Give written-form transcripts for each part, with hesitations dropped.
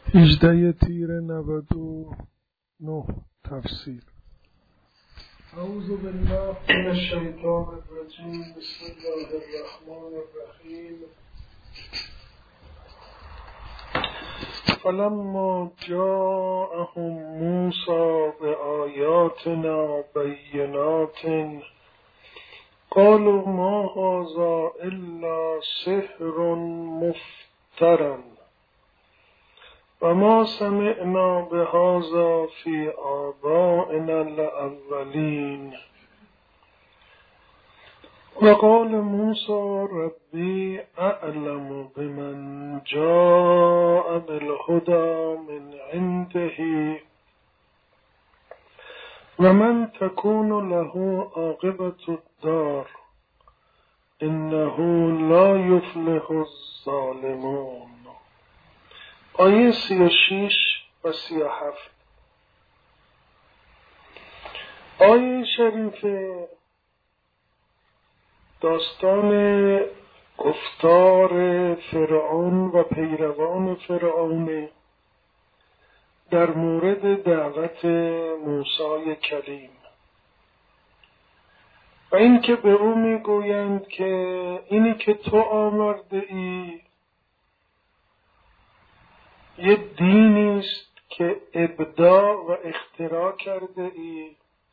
18 تیر 99 تفسیر. اعوذ بالله من الشیطان الرجیم. بسم الله الرحمن الرحیم. فلما جاءهم موسی بآیاتنا بینات قالوا ما هذا الا سحر مفترى وما سمعنا بهذا في آبائنا الأولين وقال موسى ربي أعلم بمن جاء بالهدى من عنده ومن تكون له عاقبة الدار إنه لا يفلح الظالمون. آیه 36 و 37. آیه شریف داستان گفتار فرعون و پیروان فرعون در مورد دعوت موسی کلیم و این که به او میگویند که اینی که تو آورده ای یه دینی است که ابداع و اختراع کرده ای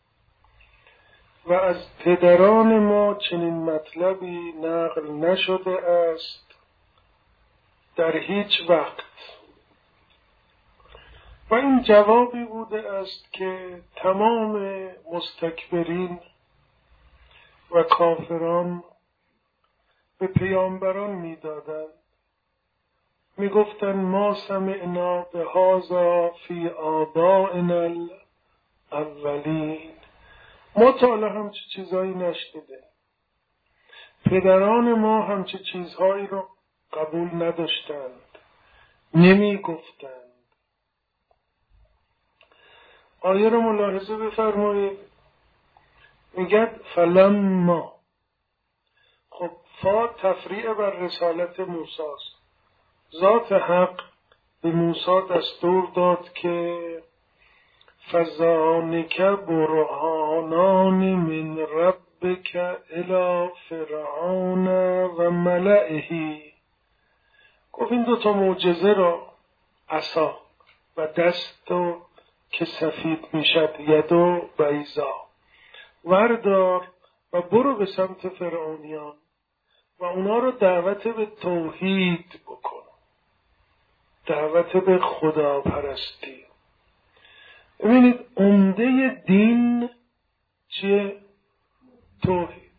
و از پدران ما چنین مطلبی نقل نشده است در هیچ وقت. و این جوابی بوده است که تمام مستکبرین و کافران به پیامبران میدادند. میگفتن ما سمعنا بهذا فی آبائنا الاولین. ما تا حالا همچه چیزهایی نشنیده، پدران ما همچه چیزهایی رو قبول نداشتند، نمیگفتند. آیه رو ملاحظه بفرمایید، میگد فلما. خب فا تفریع بر رسالت موسی است. ذات حق به موسی دستور داد که فذانک برهانان من ربک الی فرعون و ملئه. گفت این 2 معجزه را، عصا و دست که سفید میشد، ید و بیضا، وردار و برو به سمت فرعونیان و اونا رو دعوت به توحید بکن، دعوت به خدا پرستی. ببینید عمده دین چیه؟ توحید.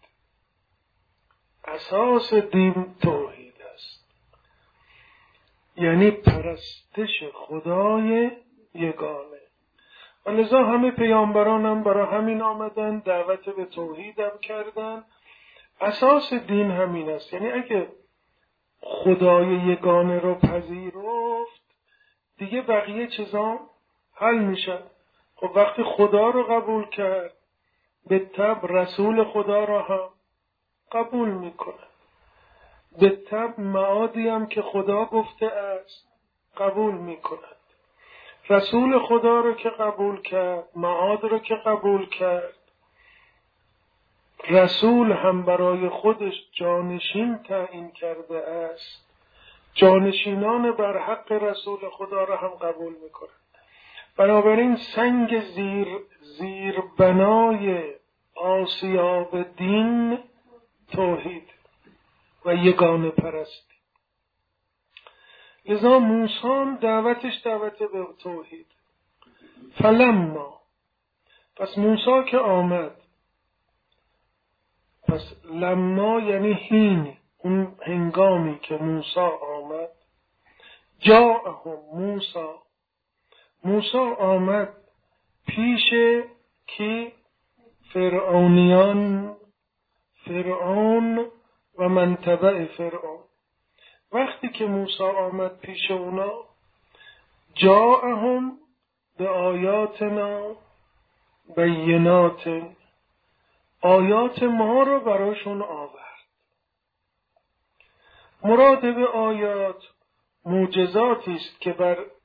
اساس دین توحید است، یعنی پرستش خدای یگانه. و لذا همه پیامبران هم برای همین آمدن، دعوت به توحید هم کردن. اساس دین همین است. یعنی اگه خدای یگانه رو پذیرفت دیگه بقیه چیزا حل میشه. خب وقتی خدا رو قبول کرد، به طبع رسول خدا رو هم قبول میکنه، به طبع معادی هم که خدا گفته است قبول میکنه. رسول خدا رو که قبول کرد، معاد رو که قبول کرد، رسول هم برای خودش جانشین تعیین کرده است، جانشینان بر حق رسول خدا را هم قبول میکنه. بنابراین سنگ زیر بنای آسیاب دین توحید و یگانه پرستی. لذا موسی دعوتش دعوت به توحید. فلما، پس موسی که آمد، پس لما یعنی هین، اون هنگامی که موسی آمد، جاءهم موسی آمد پیش کی؟ فرعون و من تبع فرعون. وقتی که موسی آمد پیش اونا، جاءهم به آیاتنا بینات، آیات ما رو براشون آورد. مراد به آیات معجزاتی است که بر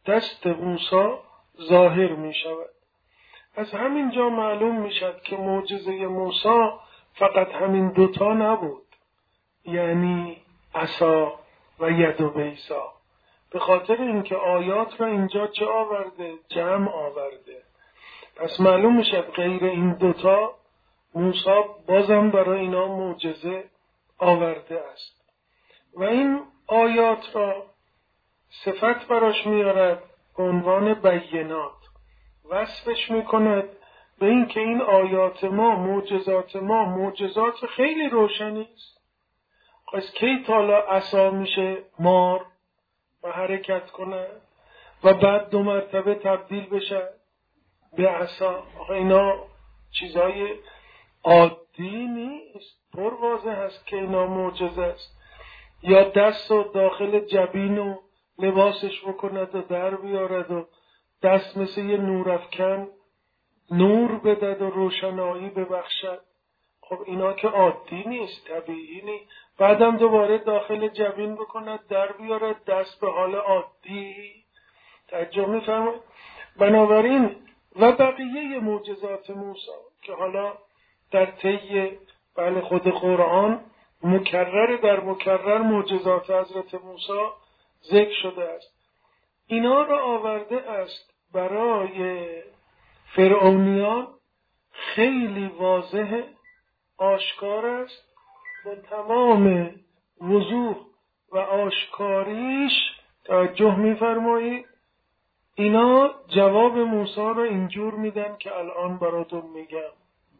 دست موسی ظاهر می شود. از همین جا معلوم می شد که معجزه موسی فقط همین دوتا نبود، یعنی عصا و ید و بیضا. به خاطر اینکه آیات را اینجا چه آورده؟ جمع آورده. پس معلوم می شد غیر این دوتا موسی بازم برای اینا معجزه آورده است. و این آیات را صفت براش میارد به عنوان بینات، وصفش میکند به این که این آیات ما، معجزات خیلی روشنی است. از کی تالا عصا میشه مار و حرکت کنه و بعد 2 مرتبه تبدیل بشه به عصا؟ اینا چیزای عادی نیست، پر واضح هست که اینا معجزه است. یا دست و داخل جبین و لباسش بکند و در بیارد و دست مثل یه نورافکن نور بدد و روشنایی ببخشد. خب اینا که عادی نیست، طبیعی نیست. بعدم دوباره داخل جبین بکند، در بیارد، دست به حال عادی. توجه می‌فرمایید؟ بنابراین و بقیه معجزات موسی که حالا در طی خود قرآن مکرر در مکرر معجزات حضرت موسی ذکر شده است، اینا را آورده است برای فرعونیان. خیلی واضح، آشکار است، به تمام وضوح و آشکاریش. توجه می‌فرمایید؟ اینا جواب موسی را اینجور میدن که الان براتون میگم.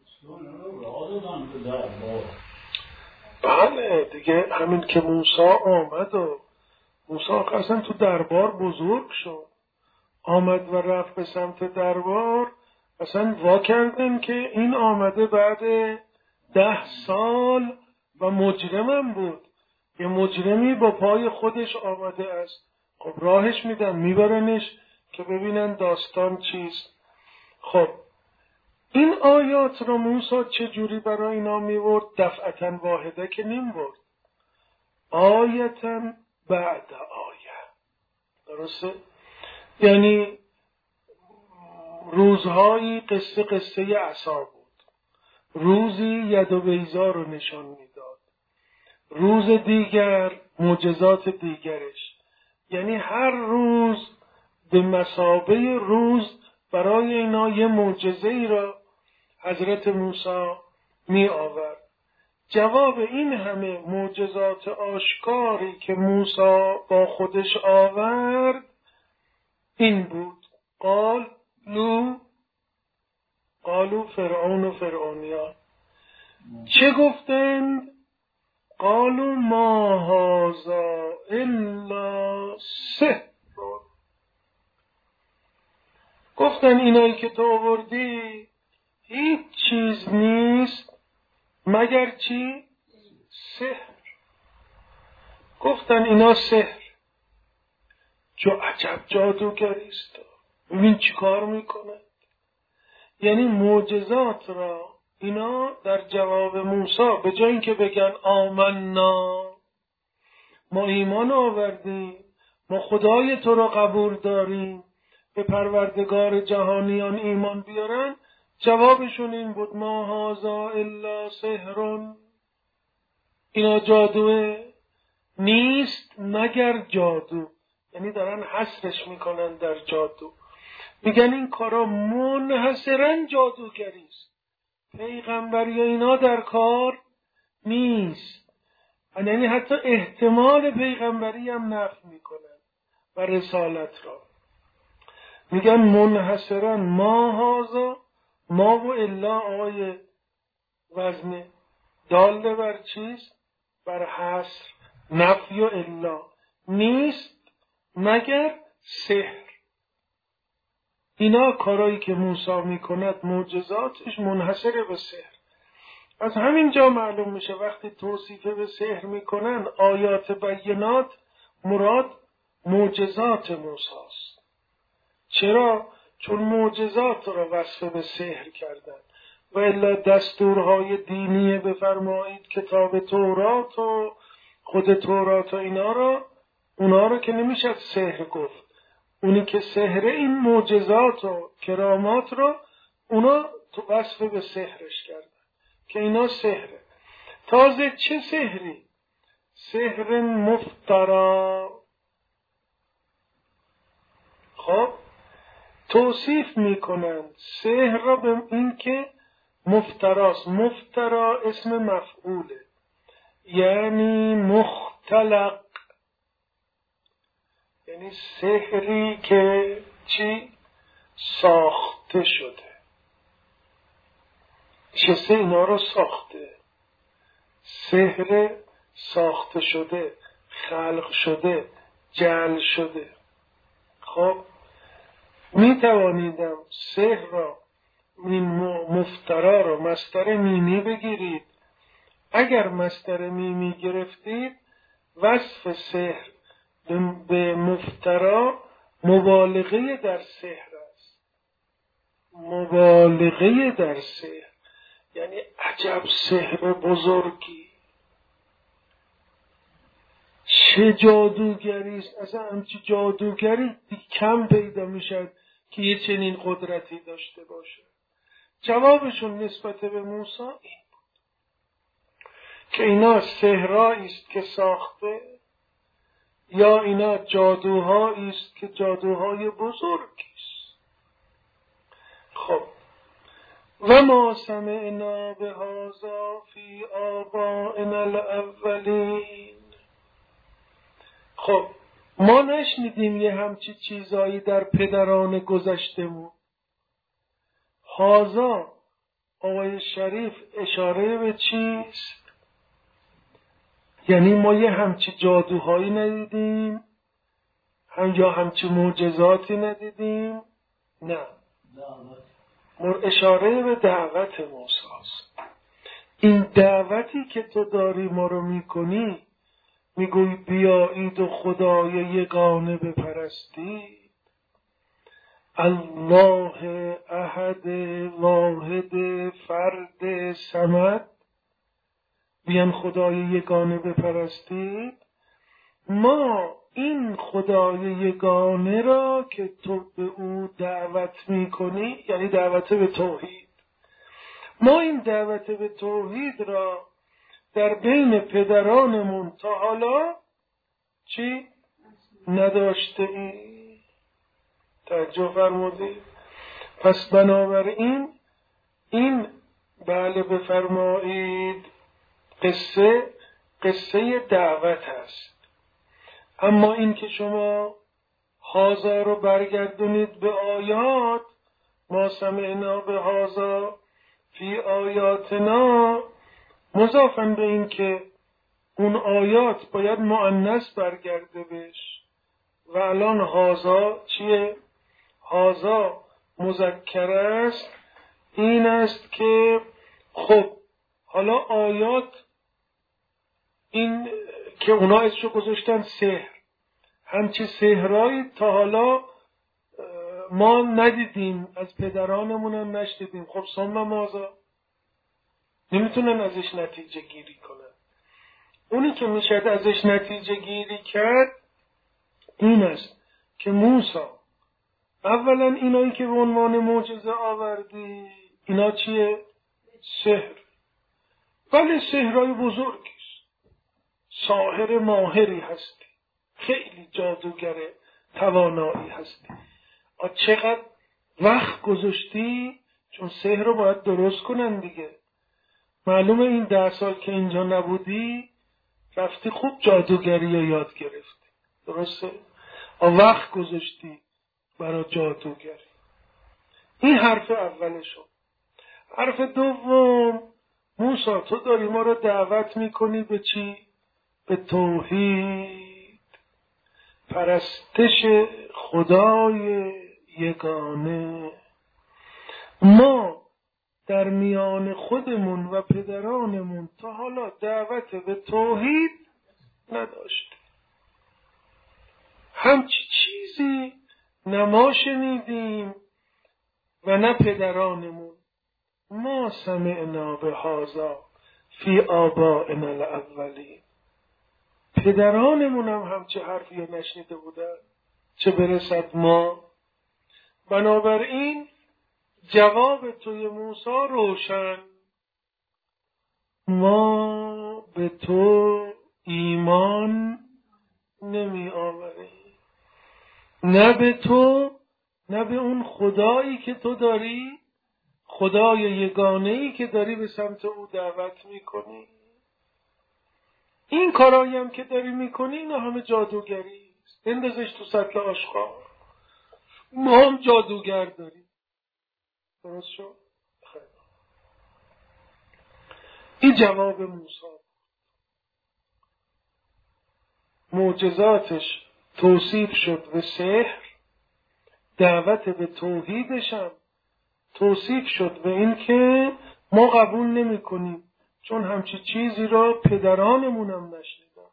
بله دیگه، همین که موسی آمد و موسی اصلا تو دربار بزرگ شد، آمد و رفت به سمت دربار، اصلا وا کردن که این آمده بعد 10 سال و مجرمم بود، یه مجرمی با پای خودش آمده است. خب راهش میدن، میبرنش که ببینن داستان چیست. خب این آیات رو موسی چجوری برای اینا میورد؟ دفعتاً واحده که نمیورد، آیتاً بعد آیه. درسته؟ یعنی روزهایی قصه عصا بود، روزی ید و بیضا رو نشان میداد، روز دیگر معجزات دیگرش. یعنی هر روز به مثابه روز برای اینا یه معجزه ای را حضرت موسی می آورد. جواب این همه معجزات آشکاری که موسی با خودش آورد این بود: قالو فرعون و فرعونیان چه گفتند؟ قالو ما هذا الا سحر. گفتن اینایی که تو آوردی هیچ چیز نیست مگر چی؟ سحر. گفتن اینا سحر. عجب جادوگریست، ببین چی کار میکنه. یعنی معجزات را اینا در جواب موسی به جای اینکه بگن آمنا، ما ایمان آوردیم، ما خدای تو را قبول داریم، به پروردگار جهانیان ایمان بیارن، جوابشون این بود: ما هذا الا سحر. اینا جادوه نیست مگر جادو. یعنی دارن حصرش میکنن در جادو، میگن این کارا منحصرا جادوگریست، پیغمبری اینا در کار نیست. یعنی حتی احتمال پیغمبری هم نفی میکنن و رسالت را. میگن منحصرا ما هذا، ما و الا آقای وزن داله بر چیست؟ بر حصر، نفی و الا، نیست مگر سحر. اینا کارایی که موسی میکند معجزاتش منحصر به سحر. از همین جا معلوم میشه وقتی توصیف به سحر میکنن آیات بینات، مراد معجزات موسی است. چرا؟ چون معجزات را وصف به سحر کردن. و الا دستورهای دینی بفرمایید، کتاب تورات و خود تورات و اونا رو که نمیشه سحر گفت. اونی که سحره این معجزات و کرامات رو اونا تو وصف به سحرش کردن که اینا سحره. تازه چه سحری؟ سحر مفترا. خب توصیف میکنن سحر را به این که مفتراست. مفترا اسم مفعوله، یعنی مختلق، یعنی سحری که چی؟ ساخته شده. چه اینا رو ساخته؟ سحر ساخته شده، خلق شده، جعل شده. خب می توانیدم سحر را، این مفترا را مصدر میمی بگیرید. اگر مصدر میمی گرفتید وصف سحر به مفترا مبالغه در سحر است. مبالغه در سحر یعنی عجب سحر بزرگی، چه جادوگری است. اصلا همچی جادوگری کم پیدا میشد که یه چنین قدرتی داشته باشه. جوابشون نسبت به موسی این بود که اینا سحرایی است که ساخته، یا اینا جادوهایی است که جادوهای بزرگی است. خب و ما سمعنا بهذا فی آبائنا الاولین. خب ما نشنیدیم یه همچی چیزایی در پدران گذشتمون. هذا آقای شریف اشاره به چیست؟ یعنی ما یه همچی جادوهایی ندیدیم یا همچی معجزاتی ندیدیم؟ نه، اشاره به دعوت موسی است. این دعوتی که تو داری ما رو میکنی، میگوی بیایید و خدای یگانه بپرستید، الله احد واحد فرد صمد، بیان خدای یگانه بپرستید. ما این خدای یگانه را که تو به او دعوت میکنی، یعنی دعوت به توحید، ما این دعوت به توحید را در بین پدرانمون تا حالا چی نداشته ای؟ توجه فرمودید؟ پس بنابراین این بله بفرمایید قصه دعوت است. اما این که شما هذا رو برگردونید به آیات، ما سمعنا به هذا فی آیاتنا، مضافاً به این که اون آیات باید مؤنث برگرده بهش و الان هذا چیه؟ هذا مذکر است. این است که خب حالا آیات این که اونا اسمشو گذاشتن سحر، همچی سحرایی تا حالا ما ندیدیم، از پدرانمون هم نشدیدیم. خب ثم ماذا؟ نمیتونن ازش نتیجه گیری کنن. اونی که میشد ازش نتیجه گیری کرد این است که موسی اولا اینایی که به عنوان معجزه آوردی اینا چیه؟ سحر، ولی سحرهای بزرگی است. ساحر ماهری هستی، خیلی جادوگر توانایی هستی. چقدر وقت گذاشتی؟ چون سحر رو باید درست کنن دیگه. معلومه این 10 سال که اینجا نبودی رفتی خوب جادوگری رو یاد گرفتی، درسته؟ وقت گذاشتی برای جادوگری. این حرف اولشون. حرف دوم، موسی تو داری ما رو دعوت میکنی به چی؟ به توحید، پرستش خدای یگانه. ما در میان خودمون و پدرانمون تا حالا دعوت به توحید نداشتیم. همچی چیزی نه ما شنیدیم و نه پدرانمون. ما سمعنا بهذا فی آبائنا الاولین. پدرانمون هم همچه حرفی نشنیده بودن. چه برسد ما. بنابراین جواب توی موسی روشن، ما به تو ایمان نمی آوریم، نه به تو نه به اون خدایی که تو داری، خدای یگانه‌ای که داری به سمت او دعوت میکنی. این کارایی هم که داری میکنی اینا همه جادوگری است. بندازش تو سطل آشغال. ما هم جادوگر داریم. درست شد؟ خیلی. این جواب موسی. معجزاتش توصیف شد به سحر، دعوت به توحیدش هم توصیف شد به این که ما قبول نمی کنیم چون همچی چیزی را پدرانمون هم نشنیدن.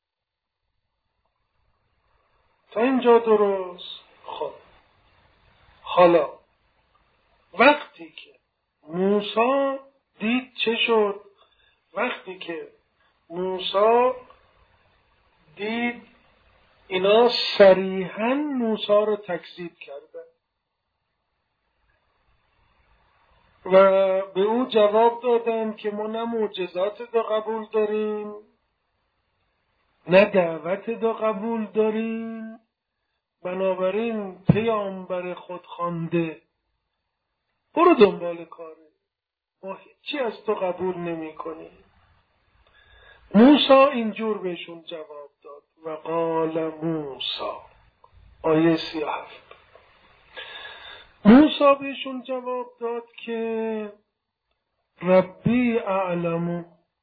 تا اینجا درست؟ خب حالا وقتی که موسی دید چه شد؟ وقتی که موسی دید اینا صریحاً موسی رو تکذیب کردن و به او جواب دادن که ما نه معجزات دا قبول داریم نه دعوت دا قبول داریم، بنابراین پیامبر خود خوانده برو دنبال کاره، ما هیچی از تو قبول نمی کنیم. موسی اینجور بهشون جواب داد و قال موسی، آیه 37، موسی بهشون جواب داد که ربی اعلمو.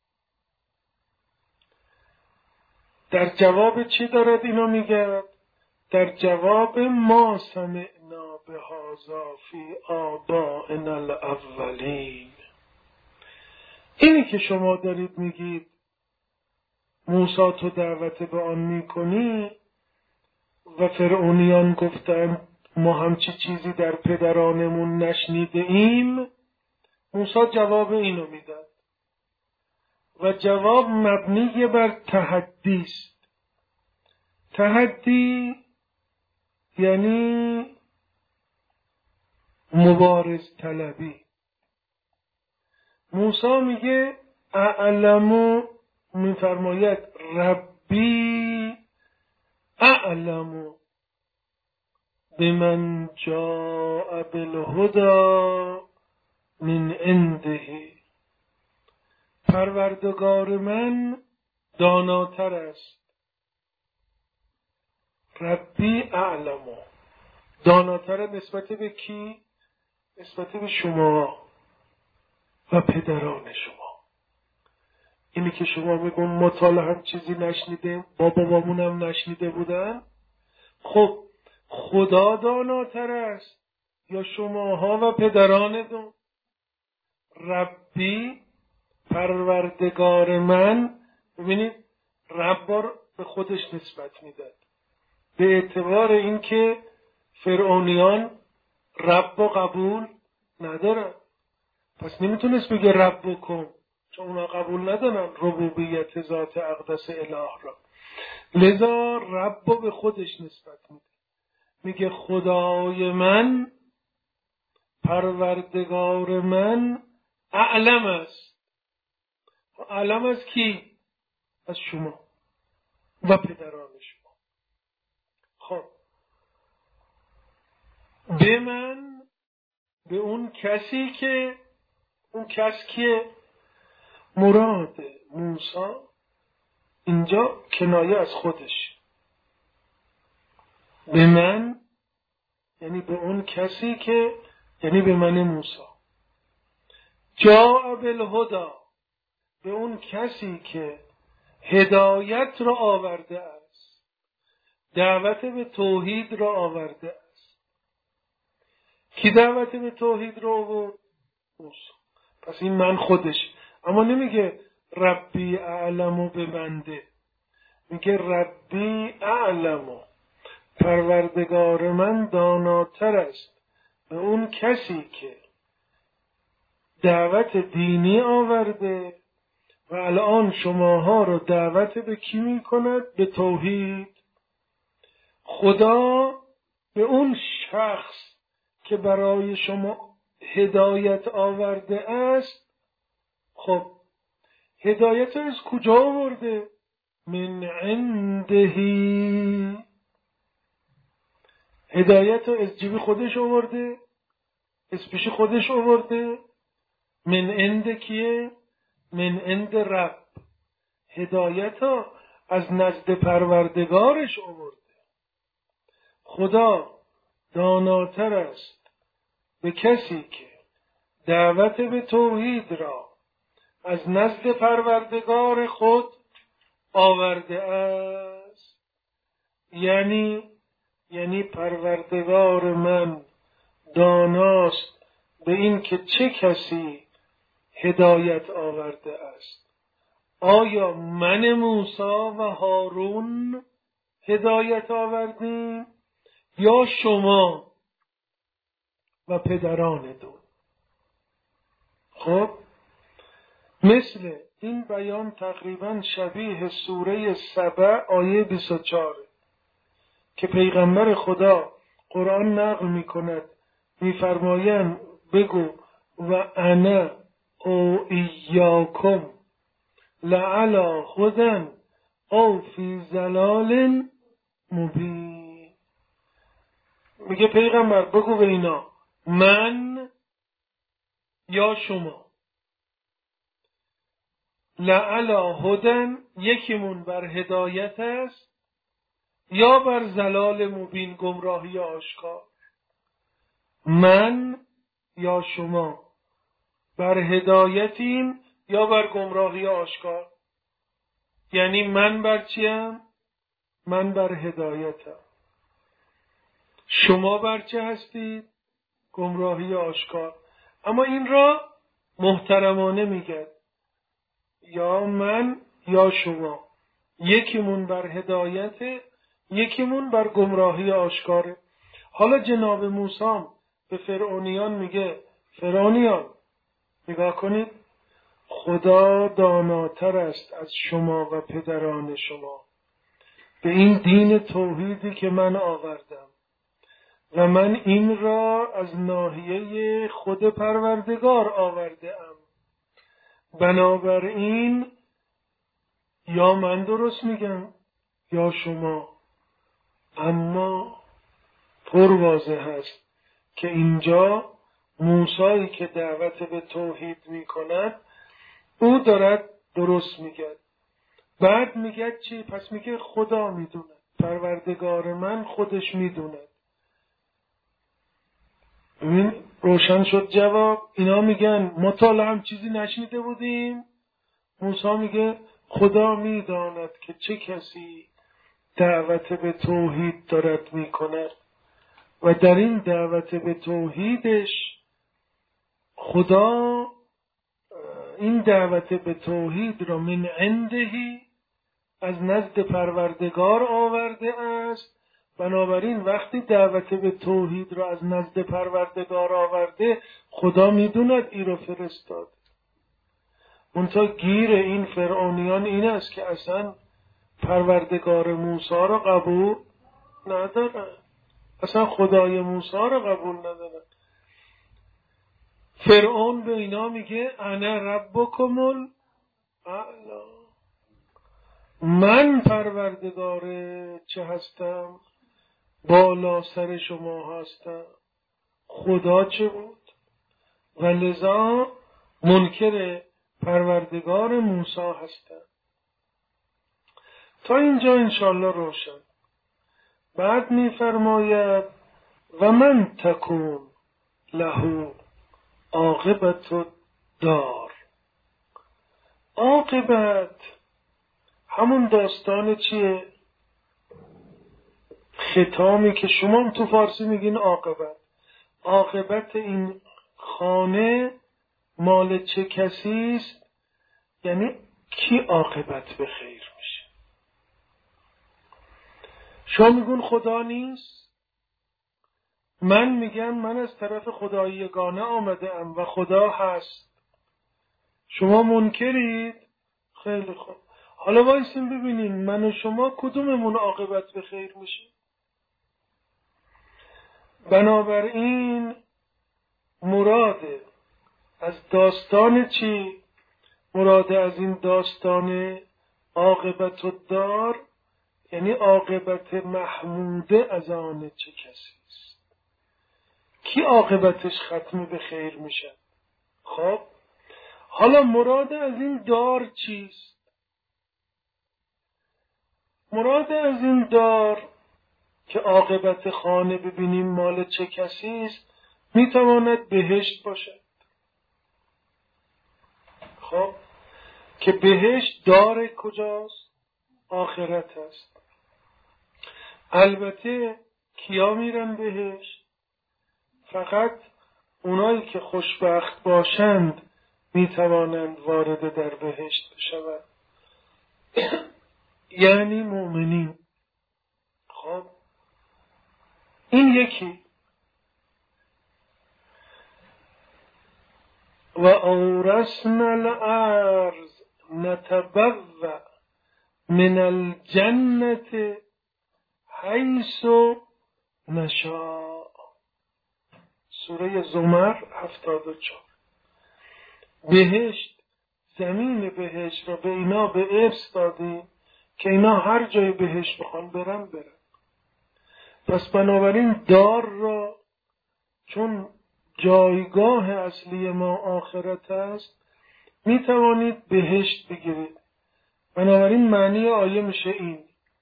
در جواب چی دارد اینو میگه؟ در جواب ما سمعنا بهذا فی آبائنا الاولین. اینی که شما دارید میگید موسی تو دعوت به آن میکنی و فرعونیان گفتن ما همچی چیزی در پدرانمون نشنیده ایم، موسی جواب اینو میداد و جواب مبنی بر تحدی است. تحدی یعنی مبارز طلبی. موسی میگه اعلمو، میفرماید ربی اعلمو بمن جاء بالهدى من عنده. پروردگار من داناتر است. ربی اعلمو، داناتر نسبت به کی؟ نسبت به شما و پدران شما. اینی که شما میگون مطالعه هم چیزی نشنیده، بابامون هم نشنیده بودن. خب خدا داناتر است یا شماها و پدرانتون؟ ربی پروردگار من. ببینید رب به خودش نسبت میداد به اعتبار اینکه فرعونیان رب قبول ندارن، پس نمیتونست بگه رب کن چون اونا قبول ندارن ربوبیت ذات اقدس اله را. لذا رب به خودش نسبت میده، میگه خدای من، پروردگار من اعلم است. اعلم از کی؟ از شما و پدران شما. خب به من، به اون کسی که، اون کس که مراد موسی اینجا کنایه از خودش، به من یعنی به اون کسی که، یعنی به من موسی، جاء بالهدى، به اون کسی که هدایت را آورده است، دعوت به توحید را آورده است. کی دعوت به توحید را آورد؟ موسی. پس این من خودش، اما نمیگه ربی اعلمو به بنده، میگه ربی اعلمو، پروردگار من داناتر است به اون کسی که دعوت دینی آورده و الان شماها رو دعوت به کی می کند؟ به توحید. خدا به اون شخص که برای شما هدایت آورده است، خب هدایت از کجا آورده؟ من عندهی. هدایت از جیب خودش آورده؟ از پیش خودش آورده؟ من عند کیه؟ من عند رب. هدایت ها از نزد پروردگارش آورده. خدا داناتر است به کسی که دعوت به توحید را از نزد پروردگار خود آورده است. یعنی پروردگار من داناست به این که چه کسی هدایت آورده است. آیا من موسی و هارون هدایت آوردیم یا شما و پدرانتون؟ خب مثل این بیان تقریبا شبیه سوره سبع آیه 24 که پیغمبر خدا قرآن نقل می کند، می فرمایند بگو و انا او ایاکم لعلی هدی او فی ضلال مبین. میگه پیغمبر بگو به اینا من یا شما لعلی هدی، یکیمون بر هدایت است یا بر ضلال مبین، گمراهی آشکار. من یا شما بر هدایتیم یا بر گمراهی آشکار. یعنی من بر چیم؟ من بر هدایتم. شما بر چه هستید؟ گمراهی آشکار. اما این را محترمانه میگه یا من یا شما، یکیمون بر هدایت، یکیمون بر گمراهی آشکاره. حالا جناب موسی به فرعونیان میگه فرعونیان نگاه کنید، خدا داناتر است از شما و پدران شما به این دین توحیدی که من آوردم و من این را از ناحیه خود پروردگار آورده ام. بنابراین یا من درست میگم یا شما. اما پر واضح است که اینجا موسی که دعوت به توحید میکند او دارد درست میگه. بعد میگه چی؟ پس میگه خدا میدونه، پروردگار من خودش میدونه. ببین روشن شد جواب. اینا میگن ما تا هم چیزی نشنیده بودیم. موسی میگه خدا میداند که چه کسی دعوت به توحید دارد میکند و در این دعوت به توحیدش خدا این دعوت به توحید را من عندهی از نزد پروردگار آورده است. بنابراین وقتی دعوت به توحید را از نزد پروردگار آورده، خدا میدوند ای را فرستاد. منتها گیر این فرعونیان این است که اصلا پروردگار موسی را قبول ندارن، اصلا خدای موسی را قبول ندارن. فرعون به اینا میگه انا ربکم الاعلی، من پروردگار چه هستم؟ بالا سر شما هستم. خدا چه بود؟ و لذا منکر پروردگار موسی هستم. تا اینجا انشاءالله روشن. بعد میفرماید و من تکون له عاقبت الدار. عاقبت همون داستان چیه؟ ختامی که شما تو فارسی میگین عاقبت. عاقبت این خانه مال چه کسی است؟ یعنی کی عاقبت به خیر میشه؟ شما میگون خدا نیست؟ من میگم من از طرف خدای یگانه آمده ام و خدا هست. شما منکرید؟ خیلی خوب. حالا وایسیم ببینیم من و شما کدوممون عاقبت به خیر میشه. بنابراین مراد از داستان چی؟ مراد از این داستان عاقبت الدار، یعنی عاقبت محموده از آن چه کسی است، کی عاقبتش ختم به خیر میشه. خب حالا مراد از این دار چیست؟ مراد از این دار که عاقبت خانه ببینیم مال چه کسی است، میتواند بهشت باشد. خب که بهشت دار کجاست؟ آخرت است. البته کیا میرن بهشت؟ فقط اونایی که خوشبخت باشند میتوانند وارد در بهشت بشوند، یعنی مؤمنین. خب این یکی. و اورثنا الارض نتبوأ من الجنة حیث نشاء. سوره زمر 74. بهشت، زمین بهشت را به اینا به ارث دادیم که اینا هر جای بهشت بخوان برن. پس بنابراین دار را، چون جایگاه اصلی ما آخرت است، می توانید بهشت بگیرید. بنابراین معنی آیه میشه این: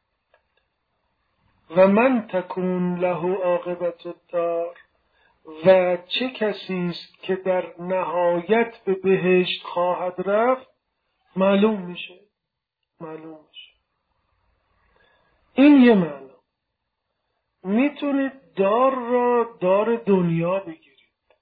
و من تکون له عاقبت الدار، و چه کسی است که در نهایت به بهشت خواهد رفت، معلوم میشه. این یه معنی. میتونید دار را دار دنیا بگیرید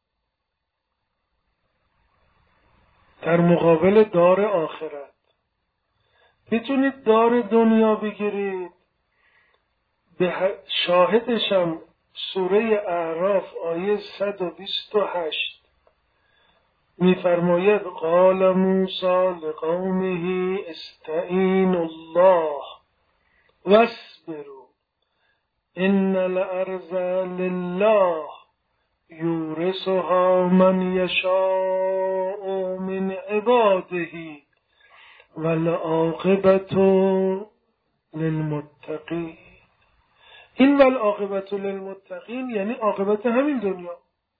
در مقابل دار آخرت. میتونید دار دنیا بگیرید. به شاهدشم سوره اعراف آیه 128 میفرماید: قال موسی لقومه استعینوا الله واصبروا ان الارض لله یورثها من یشاء من عباده والعاقبة للمتقین. این والعاقبة للمتقین یعنی عاقبت همین دنیا.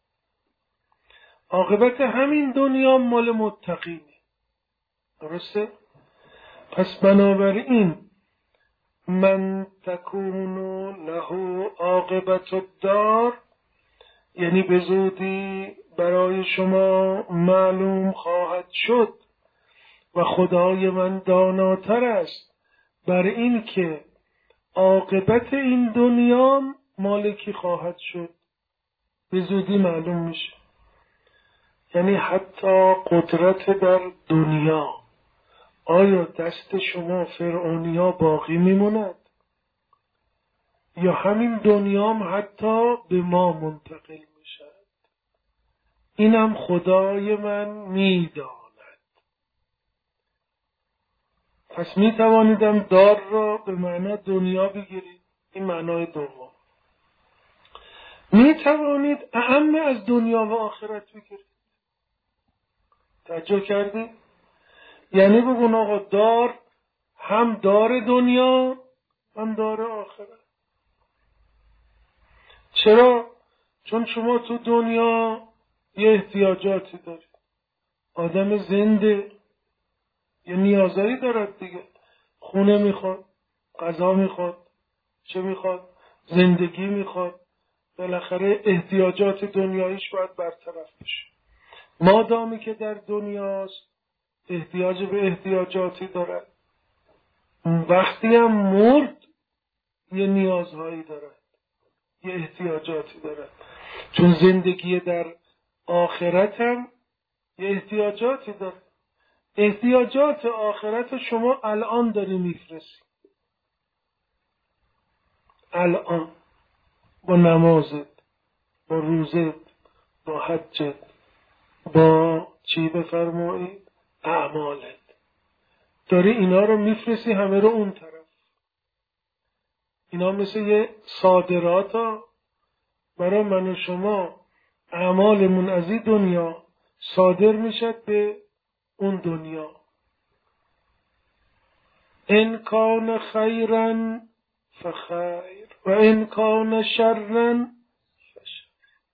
عاقبت همین دنیا مال متقینه. درسته؟ پس بنابراین من تکون له عاقبت الدار یعنی به زودی برای شما معلوم خواهد شد و خدای من داناتر است بر این که عاقبت این دنیا مالکی خواهد شد. به زودی معلوم میشه. یعنی حتی قدرت در دنیا، آیا دست شما فرعونیا باقی میموند یا همین دنیام حتی به ما منتقل میشد؟ اینم خدای من میداند. پس میتوانیدم دار را به معنی دنیا بگیرید. این معنای دوم. میتوانید اهم از دنیا و آخرت بگیرید. توجه کردید؟ یعنی بگون آقا دار، هم دار دنیا هم دار آخرت. چرا؟ چون شما تو دنیا یه احتیاجاتی دارید. آدم زنده یه نیازایی دارد دیگه. خونه میخواد، غذا میخواد، چه میخواد؟ زندگی میخواد. بالاخره احتیاجات دنیاییش باید برطرف بشه. مادامی که در دنیاست احتیاج به احتیاجاتی دارد. وقتی هم مرد یه نیازهایی دارد، یه احتیاجاتی دارد. چون زندگی در آخرت هم یه احتیاجاتی دارد. احتیاجات آخرت شما الان داری میفرستی. الان با نمازت، با روزت، با حجت، با چی بفرمایید؟ اعمالت. داری اینا رو میفرستی همه رو اون طرف. اینا مثل یه صادرات ها. برای من و شما اعمالمون از این دنیا صادر میشد به اون دنیا. ان کان خیرا فخیر و ان کان شرا فشر.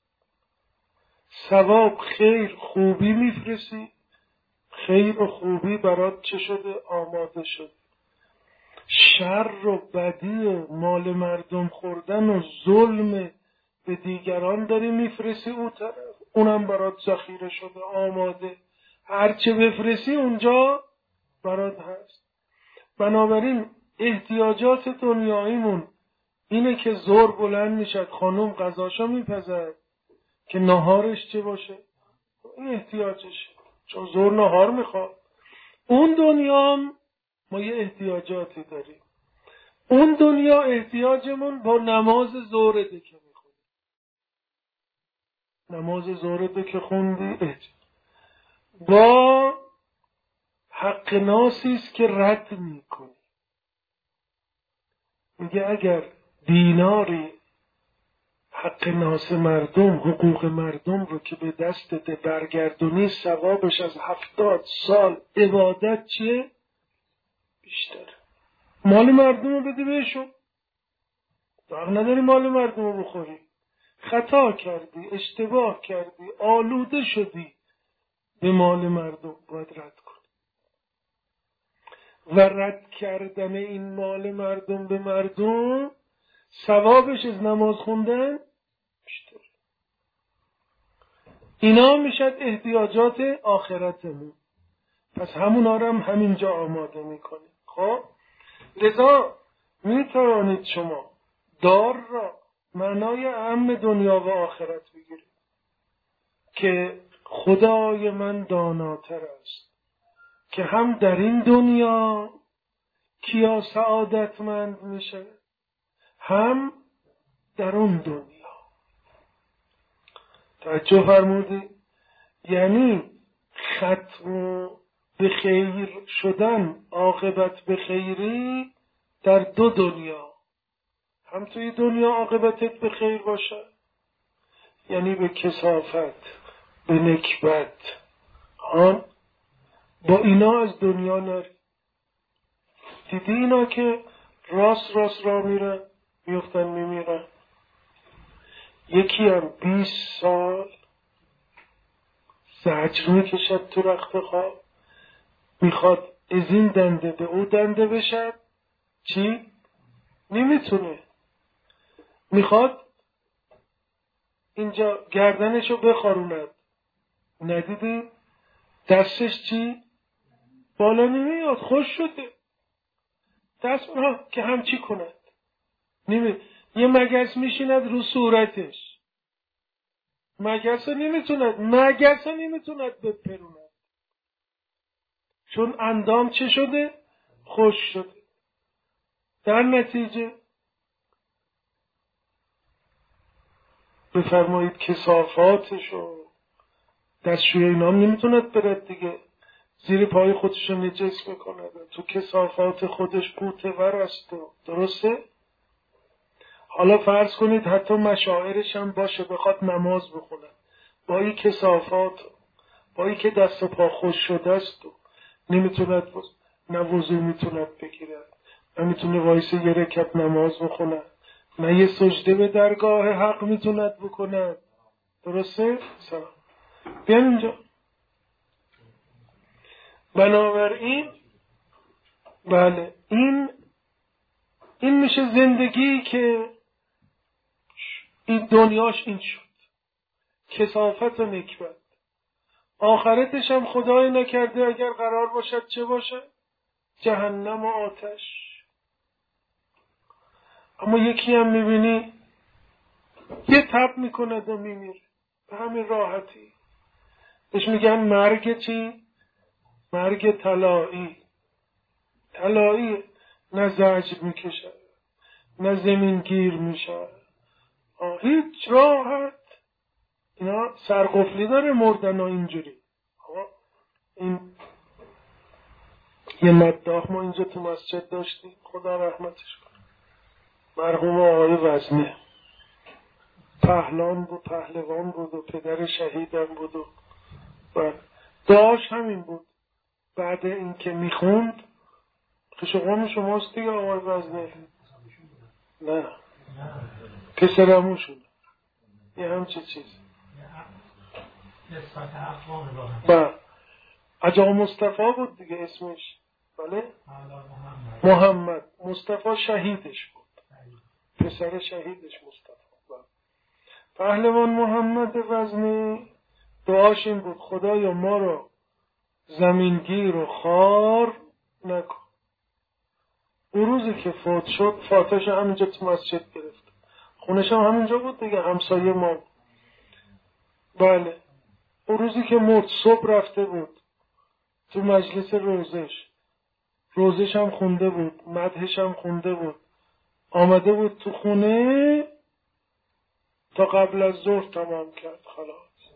ثواب خیر خوبی میفرستی، خیر و خوبی برات چه شده؟ آماده شد. شر و بدی و مال مردم خوردن و ظلم به دیگران داری میفرستی اون طرف، اونم برات ذخیره شده آماده، هرچه بفرستی اونجا برات هست. بنابراین احتیاجات دنیاییمون اینه که ظهر بلند میشد خانم غذاشو میپزد که نهارش چه باشه، این احتیاجشه، چون ظهر نهار میخواد. اون دنیا ما یه احتیاجاتی داریم. اون دنیا احتیاجمون با نماز ظهر که میخونی، نماز ظهر که خوندی با حق ناسیست که رد میکنی. میگه اگر دیناری حق ناس مردم، حقوق مردم رو که به دستت برگردونی، ثوابش از 70 سال عبادت چیه؟ بیشتر. مال مردم رو بده بهشون، حق نداری مال مردم رو بخوری. خطا کردی، اشتباه کردی، آلوده شدی به مال مردم، باید رد کنی. و رد کردن این مال مردم به مردم ثوابش از نماز خوندن بیشتر. اینا میشد احتیاجات آخرتمون، پس همونا رو هم همینجا آماده میکنیم. خب لذا میتوانید شما دار را معنای اعم دنیا و آخرت بگیرید که خدای من داناتر است که هم در این دنیا کیا سعادتمند میشه، هم در اون دنیا. توجه فرمودی؟ یعنی ختم به خیر شدن، عاقبت به خیری در دو دنیا، هم توی دنیا عاقبتت به خیر باشه، یعنی به کثافت، به نکبت، با اینا از دنیا نری. دیدی اینا که راست را میرن میفتن میمیرن. یکی هم 20 سال زجر میکشد تو رخت خواب، میخواد از این دنده به او دنده بشد، چی؟ نمیتونه. میخواد اینجا گردنشو بخاروند، ندیدی؟ دستش چی؟ بالا نمیاد، خوش شده دست که همچی کند. یه مگس میشیند رو صورتش، مگس نمیتوند بپروند، چون اندام چه شده؟ خوش شده. در نتیجه بفرمایید کثافاتشو دستشوی اینام نمیتوند برد دیگه، زیر پای خودشو نجس میکند، تو کثافات خودش قوطه ور است. درسته؟ حالا فرض کنید حتی مشاعرش هم باشه، بخواد نماز بخونه با این کثافات، با این که دست و پا خوش شده است و نمیتوند نه وضو میتوند بگیرد، نه میتونه وایسه یه رکعت نماز بخونه، نه یه سجده به درگاه حق میتوند بکند. درسته؟ سلام بیان اینجا. بنابراین بله این میشه زندگی که این دنیاش این شد، کثافت و نکبت. آخرتش هم خدای نکرده اگر قرار باشد چه باشه؟ جهنم و آتش. اما یکی هم میبینی یه تب میکند و میمیره به همین راحتی. بهش میگن مرگ چی؟ مرگ طلایی. نه زجر میکشه، نه زمین گیر میشه، هیچ راحت. اینا سرقفلی داره مردن و اینجوری. این یه مداح ما اینجا تو مسجد داشتیم، خدا رحمتش کنه، مرحوم آقای وزنه، پهلوان بود و پدر شهیدم بود و دعاش همین بود. بعد این که میخوند خشقام شماست دیگه آقای وزنه؟ نه پسرموشون یه همچه چیز بله عجا مصطفی بود دیگه اسمش. بله محمد مصطفی شهیدش بود، پسر شهیدش مصطفی. پهلوان محمد غزنی دعاش این بود خدایا ما رو زمینگیر و خار نکن. اون روزی که فوت شد فاتحش همینجا تو مسجد گرفت، خونش هم همینجا بود دیگه، همسایه ما. بله اون روزی که مرد صبح رفته بود تو مجلس روزش هم خونده بود، مدحش هم خونده بود، آمده بود تو خونه تا قبل از ظهر تمام کرد خلاص.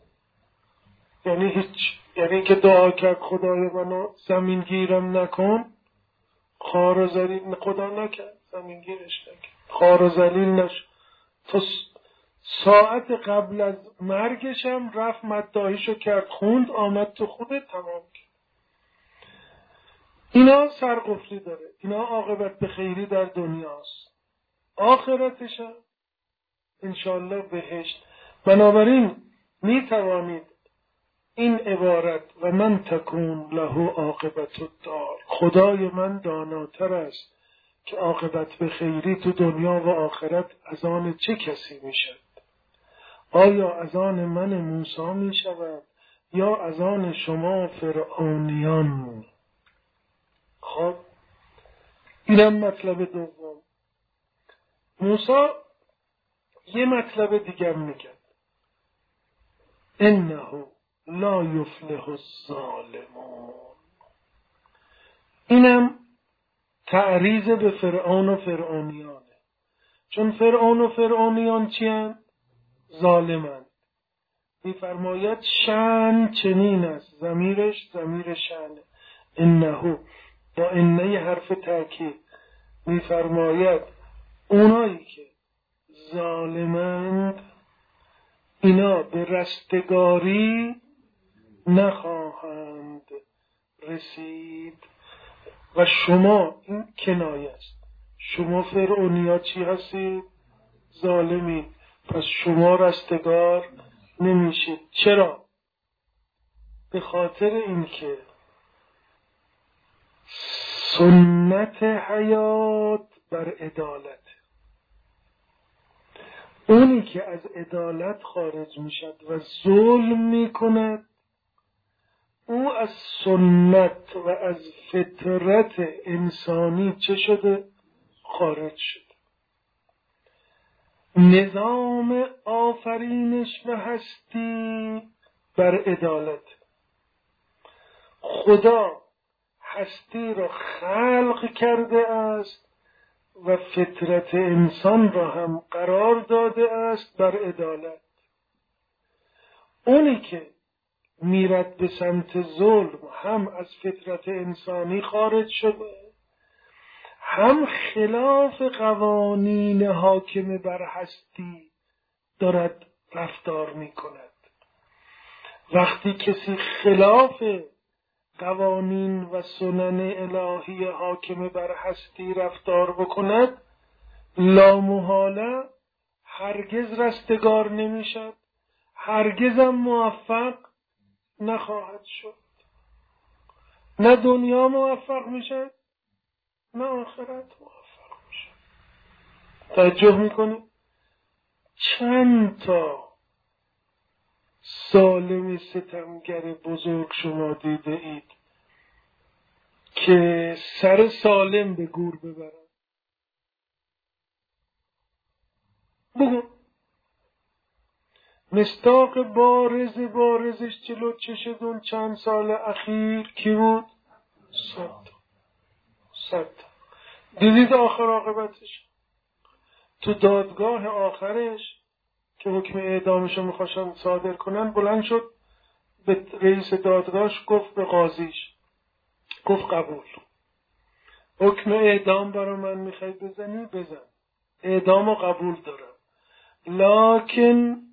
یعنی که دعا کرد خدای منو زمینگیرم نکن، خار و ذلیل خدا نکرد، زمینگیرش نکرد، خار و ذلیل نشد. تا ساعت قبل از مرگشم رفت مداحیشو کرد خوند، آمد تو خونه تمام کرد. اینا سرقفلی داره، اینا عاقبت به خیری در دنیاست، آخرتشم انشاءالله بهشت. بنابراین می توانید این عبارت و من تکون له عاقبت الدار، خدای من داناتر است که عاقبت به خیری تو دنیا و آخرت از آن چه کسی می شد؟ آیا از آن من موسی می شود یا از آن شما فرعونیان؟ خب اینم مطلب دوم. موسی یه مطلب دیگر میگه، انه لا یفلح الظالمون. اینم تعریض به فرعون و فرعونیانه، چون فرعون و فرعونیان چی هستند؟ ظالمند. میفرماید شأن چنین است، ضمیرش ضمیر شأنه، انه با انه حرف تأکید. میفرماید اونایی که ظالمند اینا به رستگاری نخواهند رسید. و شما، این کنایه است، شما فرعونیا چی هستید؟ ظالمین. پس شما رستگار نمیشید. چرا؟ به خاطر اینکه سنت حیات بر عدالت، اونی که از عدالت خارج میشد و ظلم میکند او از سنت و از فطرت انسانی چه شده؟ خارج شده. نظام آفرینش و هستی بر عدالت. خدا هستی را خلق کرده است و فطرت انسان را هم قرار داده است بر عدالت. اونی که میرد به سمت ظلم هم از فطرت انسانی خارج شده، هم خلاف قوانین حاکم بر هستی دارد رفتار میکند. وقتی کسی خلاف قوانین و سنن الهی حاکم بر هستی رفتار بکند، لامحاله هرگز رستگار نمیشد، هرگز هم موفق نخواهد شد. نه دنیا موفق میشد نه آخرت موفق میشد. توجه میکنید؟ چند تا ظالم ستمگر بزرگ شما دیده اید که سر سالم به گور ببرن؟ بگو. مصداق بارزش جلو چشدون چند سال اخیر کی بود؟ 100. دیدید آخر عاقبتش؟ تو دادگاه آخرش که حکم اعدامشو میخواشن صادر کنن، بلند شد به رئیس دادگاهش، گفت به قاضیش، گفت قبول، حکم اعدام برای من میخوای بزنی بزن، اعدامو قبول دارم، لکن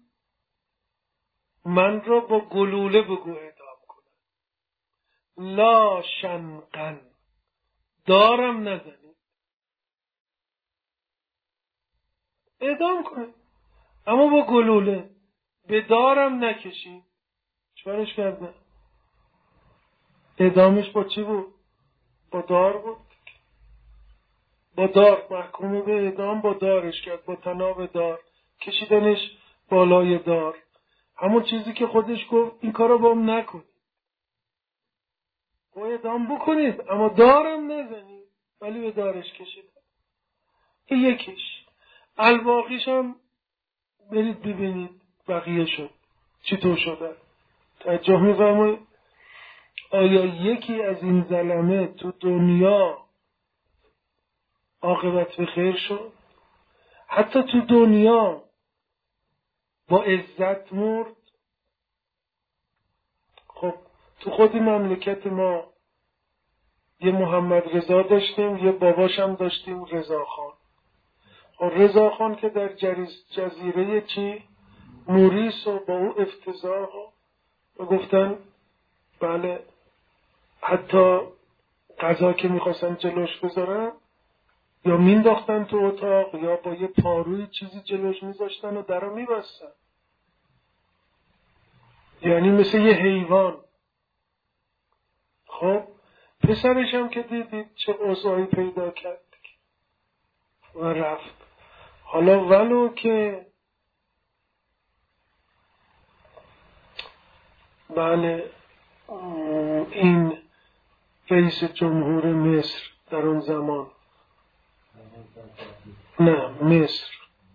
من را با گلوله بگو اعدام کنن. لا شنقن، دارم نزنید، اعدام کنید اما با گلوله، به دارم نکشید. چیکارش کرده؟ اعدامش با چی بود؟ با دار بود. با دار محکوم به اعدام با دارش کرد، با طناب دار کشیدنش بالای دار. همون چیزی که خودش گفت این کارو با هم نکنید، با اعدام بکنید اما دارم نزنید، ولی به دارش کشید. این یکیش. الباقیش هم برید ببینید بقیه شد چطور شده. توجه می‌فرمایید؟ آیا یکی از این ظلمه تو دنیا عاقبت به خیر شد؟ حتی تو دنیا با عزت مرد؟ خب تو خود مملکت ما یه محمد رضا داشتیم، یه باباش هم داشتیم رضا خان. خب رضا خان که در جزیره چی؟ موریس و با او افتضاح و گفتن بله، حتی غذا که میخواستن جلوش بذارن یا مینداختن تو اتاق یا با یه پاروی چیزی جلوش میذاشتن و درو میبستن، یعنی مثل یه حیوان. خب پسرش هم که دیدید چه اوضاعی پیدا کرد و رفت. حالا ولو که بله این رئیس جمهور مصر در اون زمان، نه مصر،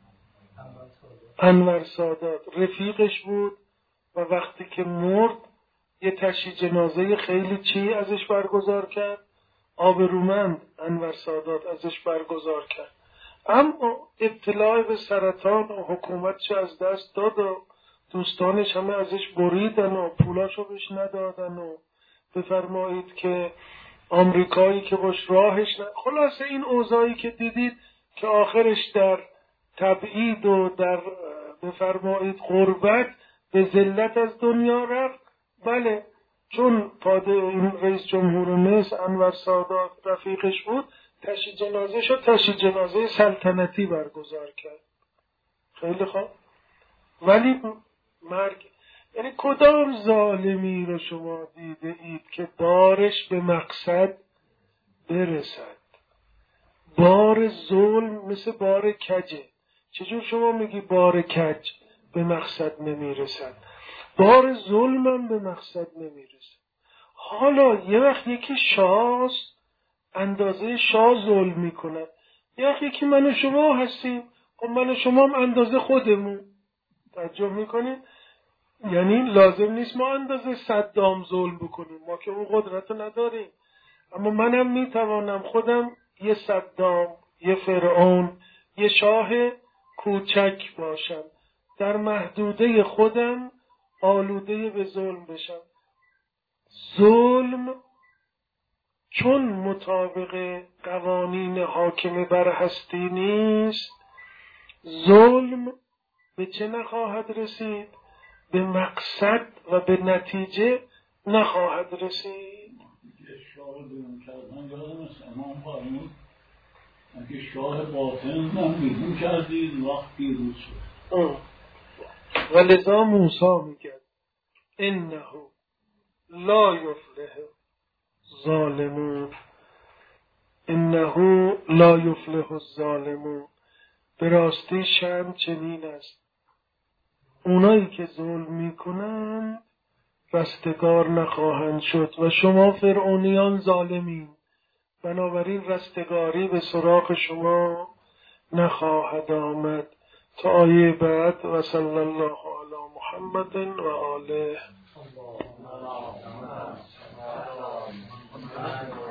انور سادات رفیقش بود و وقتی که مرد یه تشییع جنازه خیلی چی ازش برگزار کرد، آبرومند انور سادات ازش برگزار کرد. اما ابتلا به سرطان و حکومتش از دست داد و دوستانش همه ازش بریدن و پولاشو بهش ندادن و بفرمایید که آمریکایی که باش راهش خلاصه این اوضاعی که دیدید که آخرش در تبعید و در بفرمایید غربت به ذلت از دنیا رفت. بله چون این رئیس جمهور مصر انور سادات رفیقش بود، تشییع جنازه شد، تشییع جنازه سلطنتی برگزار کرد. خیلی خوب. ولی مرگ، یعنی کدام ظالمی رو شما دیده اید که بارش به مقصد برسد؟ بار ظلم مثل بار کجه. چجور شما میگی بار کج به مقصد نمیرسد؟ بار ظلمم به مقصد نمیرسد. حالا یه وقت یکی شاست، اندازه شاه ظلم میکنه، یه وقت یکی من و شما هستیم، خب من و شما هم اندازه خودمون. توجه میکنیم؟ یعنی لازم نیست ما اندازه صدام ظلم بکنیم، ما که اون قدرت رو نداریم، اما منم میتوانم خودم یه صدام، یه فرعون، یه شاه کوچک باشم، در محدوده خودم آلوده به ظلم بشم. ظلم چون مطابق قوانین حاکم بر هستی نیست، ظلم به چه نخواهد رسید؟ به مقصد و به نتیجه نخواهد رسید. شاه بیرون کردن یادم است امام فرمود اگه شاه باطن من بیرون کردید وقت پیروز شد. و لذا موسی میگه انه لا یفلح ظالمون، انه لا یفلح الظالمون، به راستی شأن چنین است اونایی که ظلم میکنن رستگار نخواهند شد و شما فرعونیان ظالمین، بنابراین رستگاری به سراغ شما نخواهد آمد. تا آیه بعد و صلی الله علی محمد و آله.